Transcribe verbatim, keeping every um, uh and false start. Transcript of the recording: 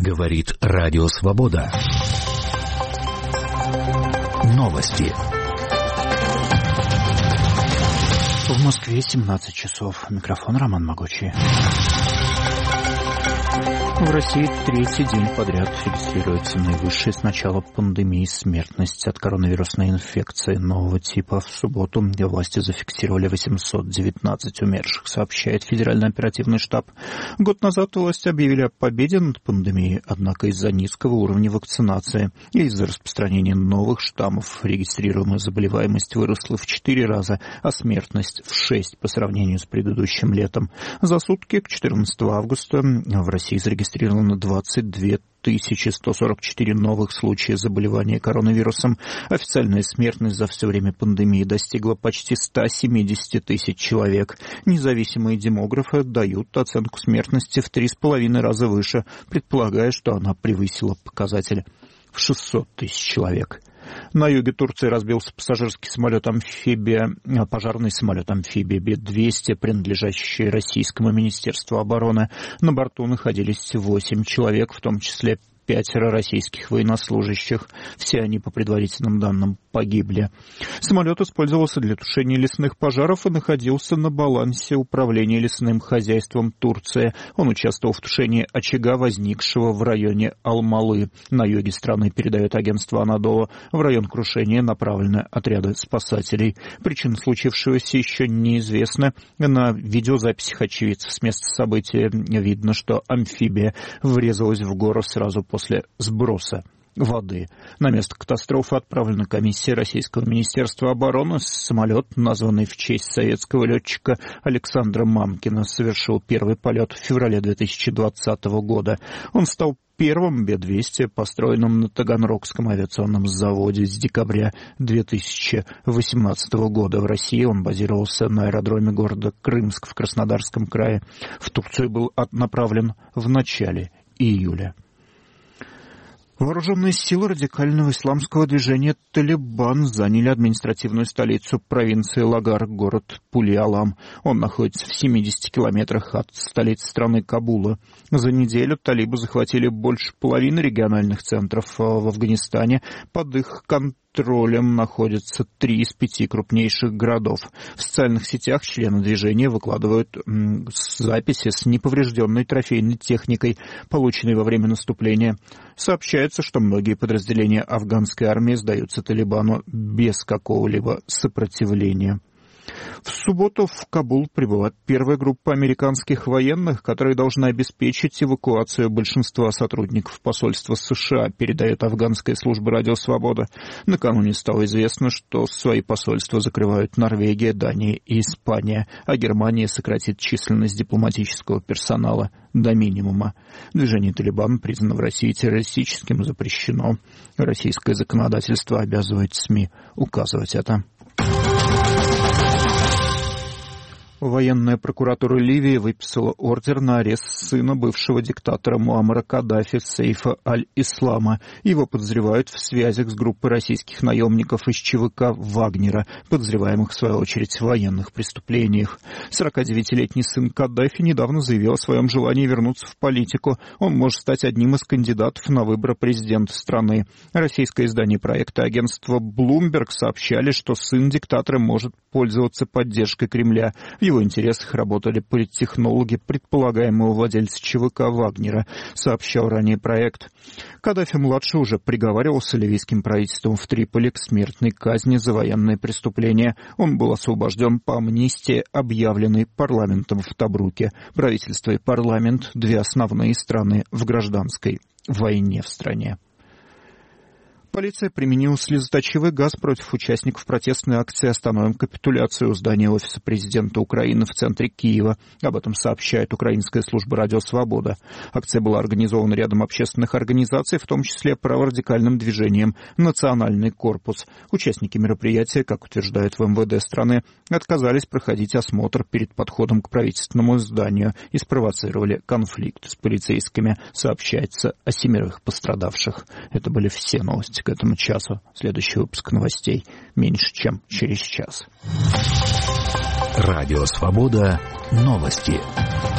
Говорит Радио Свобода. Новости. В Москве семнадцать часов. Микрофон Роман Могучий. В России третий день подряд регистрируется наивысшая с начала пандемии смертность от коронавирусной инфекции нового типа. В субботу власти зафиксировали восемьсот девятнадцать умерших, сообщает Федеральный оперативный штаб. Год назад власти объявили о победе над пандемией, однако из-за низкого уровня вакцинации и из-за распространения новых штаммов регистрируемая заболеваемость выросла в четыре раза, а смертность в шесть по сравнению с предыдущим летом. За сутки к четырнадцатого августа в России зарегистрировано двадцать две тысячи сто сорок четыре новых случая заболевания коронавирусом. Официальная смертность за все время пандемии достигла почти ста семидесяти тысяч человек. Независимые демографы дают оценку смертности в три с половиной раза выше, предполагая, что она превысила показатель в шестьсот тысяч человек. На юге Турции разбился пассажирский самолет-амфибия, пожарный самолет-амфибия Би двести, принадлежащий Российскому министерству обороны. На борту находились восемь человек, в том числе пятеро российских военнослужащих. Все они, по предварительным данным, погибли. Самолет использовался для тушения лесных пожаров и находился на балансе управления лесным хозяйством Турции. Он участвовал в тушении очага, возникшего в районе Алмалы. На юге страны, передает агентство Анадолу. В район крушения направлены отряды спасателей. Причина случившегося еще неизвестна. На видеозаписях очевидцев с места события видно, что амфибия врезалась в гору сразу после сброса воды. На место катастрофы отправлена комиссия Российского министерства обороны. Самолет, названный в честь советского летчика Александра Мамкина, совершил первый полет в феврале две тысячи двадцатого года. Он стал первым Би двести, построенным на Таганрогском авиационном заводе с декабря две тысячи восемнадцатого года. В России он базировался на аэродроме города Крымск в Краснодарском крае. В Турцию был направлен в начале июля. Вооруженные силы радикального исламского движения «Талибан» заняли административную столицу провинции Лагар, город Пули-Алам. Он находится в семидесяти километрах от столицы страны Кабула. За неделю талибы захватили больше половины региональных центров в Афганистане. Под их контролем находятся три из пяти крупнейших городов. В социальных сетях члены движения выкладывают м, записи с неповрежденной трофейной техникой, полученной во время наступления. Сообщается, что многие подразделения афганской армии сдаются Талибану без какого-либо сопротивления. В субботу в Кабул прибыла первая группа американских военных, которая должна обеспечить эвакуацию большинства сотрудников посольства США, передает афганская служба «Радио Свобода». Накануне стало известно, что свои посольства закрывают Норвегия, Дания и Испания, а Германия сократит численность дипломатического персонала до минимума. Движение «Талибан» признано в России террористическим и запрещено. Российское законодательство обязывает СМИ указывать это. Военная прокуратура Ливии выписала ордер на арест сына бывшего диктатора Муаммара Каддафи Сейфа аль-Ислама. Его подозревают в связях с группой российских наемников из ЧВК «Вагнера», подозреваемых, в свою очередь, в военных преступлениях. сорокадевятилетний сын Каддафи недавно заявил о своем желании вернуться в политику. Он может стать одним из кандидатов на выборы президента страны. Российское издание проекта агентства Bloomberg сообщали, что сын диктатора может пользоваться поддержкой Кремля. В его интересах работали политтехнологи, предполагаемого владельца ЧВК «Вагнера», сообщал ранее проект. Каддафи-младший уже приговаривался ливийским правительством в Триполи к смертной казни за военные преступления. Он был освобожден по амнистии, объявленной парламентом в Тобруке. Правительство и парламент – две основные страны в гражданской войне в стране. Полиция применила слезоточивый газ против участников протестной акции «Остановим капитуляцию» у здания офиса президента Украины в центре Киева. Об этом сообщает украинская служба «Радио Свобода». Акция была организована рядом общественных организаций, в том числе праворадикальным движением «Национальный корпус». Участники мероприятия, как утверждают в эм вэ дэ страны, отказались проходить осмотр перед подходом к правительственному зданию и спровоцировали конфликт с полицейскими. Сообщается о семерых пострадавших. Это были все новости к этому часу. Следующий выпуск новостей меньше, чем через час. Радио Свобода. Новости.